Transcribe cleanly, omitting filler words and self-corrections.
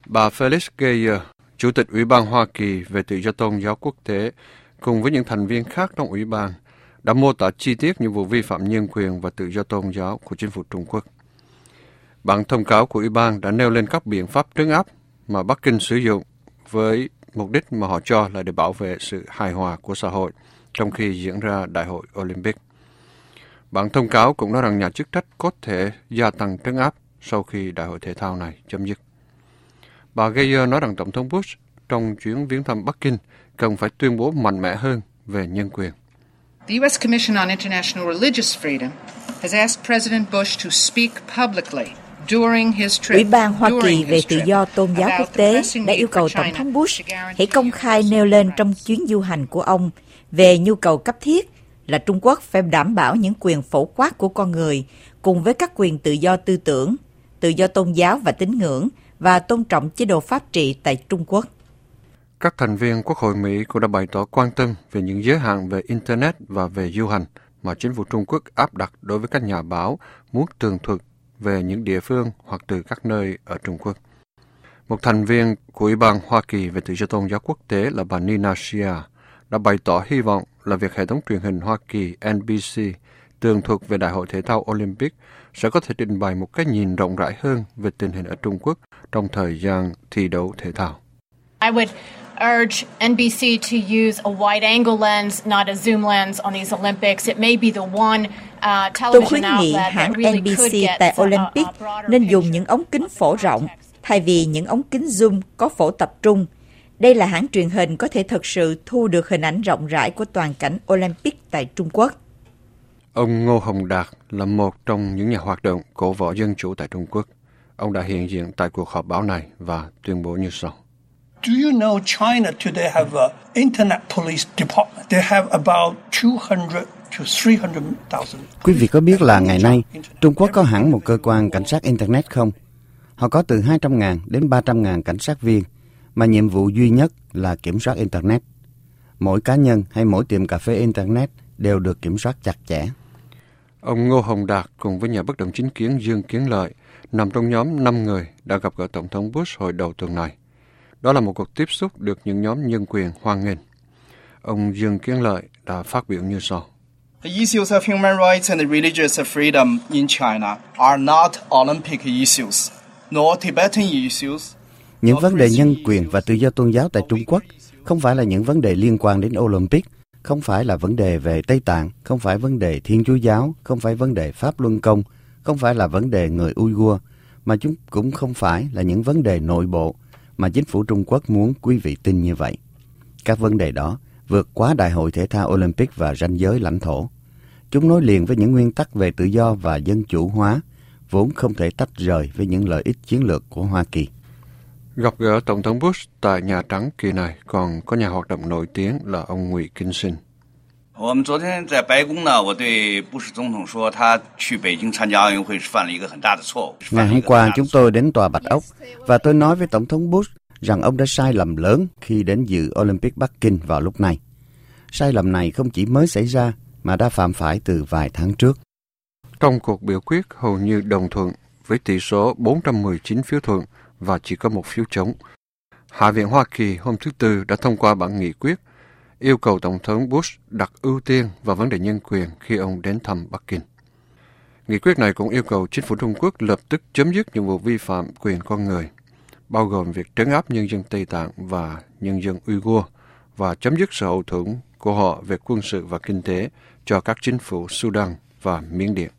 Bà Felix Geyer, Chủ tịch Ủy ban Hoa Kỳ về tự do tôn giáo quốc tế, cùng với những thành viên khác trong Ủy ban, đã mô tả chi tiết những vụ vi phạm nhân quyền và tự do tôn giáo của chính phủ Trung Quốc. Bản thông cáo của Ủy ban đã nêu lên các biện pháp trấn áp mà Bắc Kinh sử dụng với mục đích mà họ cho là để bảo vệ sự hài hòa của xã hội trong khi diễn ra Đại hội Olympic. Bản thông cáo cũng nói rằng nhà chức trách có thể gia tăng trấn áp sau khi Đại hội thể thao này chấm dứt. Bà Geyer nói rằng Tổng thống Bush trong chuyến viếng thăm Bắc Kinh cần phải tuyên bố mạnh mẽ hơn về nhân quyền. The U.S. Commission on International Religious Freedom has asked President Bush to speak publicly during his trip. Ủy ban Hoa Kỳ về tự do tôn giáo quốc tế đã yêu cầu Tổng thống Bush hãy công khai nêu lên trong chuyến du hành của ông về nhu cầu cấp thiết là Trung Quốc phải đảm bảo những quyền phổ quát của con người cùng với các quyền tự do tư tưởng, tự do tôn giáo và tín ngưỡng và tôn trọng chế độ pháp trị tại Trung Quốc. Các thành viên Quốc hội Mỹ cũng đã bày tỏ quan tâm về những giới hạn về Internet và về du hành mà chính phủ Trung Quốc áp đặt đối với các nhà báo muốn tường thuật về những địa phương hoặc từ các nơi ở Trung Quốc. Một thành viên của Ủy ban Hoa Kỳ về tự do tôn giáo quốc tế là bà Nina Shea đã bày tỏ hy vọng là việc hệ thống truyền hình Hoa Kỳ NBC tường thuật về Đại hội thể thao Olympic sẽ có thể trình bày một cái nhìn rộng rãi hơn về tình hình ở Trung Quốc trong thời gian thi đấu thể thao. I would urge NBC to use a wide-angle lens, not a zoom lens on these Olympics. It may be the one Tôi khuyến television nghị outlet hãng that really could NBC get tại a Olympic broader nên picture. dùng những ống kính phổ rộng thay vì những ống kính zoom có phổ tập trung. Đây là hãng truyền hình có thể thực sự thu được hình ảnh rộng rãi của toàn cảnh Olympic tại Trung Quốc. Ông Ngô Hồng Đạt là một trong những nhà hoạt động cổ võ dân chủ tại Trung Quốc. Ông đã hiện diện tại cuộc họp báo này và tuyên bố như sau. Do you know China today have an internet police department? They have about 200 to 300,000. Quý vị có biết là ngày nay Trung Quốc có hẳn một cơ quan cảnh sát Internet không? Họ có từ 200.000 đến 300.000 cảnh sát viên, mà nhiệm vụ duy nhất là kiểm soát Internet. Mỗi cá nhân hay mỗi tiệm cà phê Internet đều được kiểm soát chặt chẽ. Ông Ngô Hồng Đạt cùng với nhà bất động chính kiến Dương Kiến Lợi nằm trong nhóm 5 người đã gặp gỡ Tổng thống Bush hồi đầu tuần này. Đó là một cuộc tiếp xúc được những nhóm nhân quyền hoan nghênh. Ông Dương Kiến Lợi đã phát biểu như sau. The issues of human rights and religious freedom in China are not Olympic issues, nor Tibetan issues. Những vấn đề nhân quyền và tự do tôn giáo tại Trung Quốc không phải là những vấn đề liên quan đến Olympic, không phải là vấn đề về Tây Tạng, không phải vấn đề Thiên Chúa giáo, không phải vấn đề Pháp Luân Công, không phải là vấn đề người Uyghur, mà chúng cũng không phải là những vấn đề nội bộ mà chính phủ Trung Quốc muốn quý vị tin như vậy. Các vấn đề đó vượt quá Đại hội thể thao Olympic và ranh giới lãnh thổ. Chúng nối liền với những nguyên tắc về tự do và dân chủ hóa, vốn không thể tách rời với những lợi ích chiến lược của Hoa Kỳ. Gặp gỡ Tổng thống Bush tại Nhà Trắng kỳ này còn có nhà hoạt động nổi tiếng là ông Ngụy Kinh Sinh. 我们昨天在白宫呢，我对布什总统说，他去北京参加奥运会是犯了一个很大的错误。 Ngày hôm qua chúng tôi đến Tòa Bạch Ốc và tôi nói với Tổng thống Bush rằng ông đã sai lầm lớn khi đến dự Olympic Bắc Kinh vào lúc này. Sai lầm này không chỉ mới xảy ra mà đã phạm phải từ vài tháng trước. Trong cuộc biểu quyết hầu như đồng thuận với tỷ số 419 phiếu thuận và chỉ có một phiếu chống. Hạ viện Hoa Kỳ hôm thứ Tư đã thông qua bản nghị quyết yêu cầu Tổng thống Bush đặt ưu tiên vào vấn đề nhân quyền khi ông đến thăm Bắc Kinh. Nghị quyết này cũng yêu cầu chính phủ Trung Quốc lập tức chấm dứt những vụ vi phạm quyền con người, bao gồm việc trấn áp nhân dân Tây Tạng và nhân dân Uyghur và chấm dứt sự hậu thuẫn của họ về quân sự và kinh tế cho các chính phủ Sudan và Miến Điện.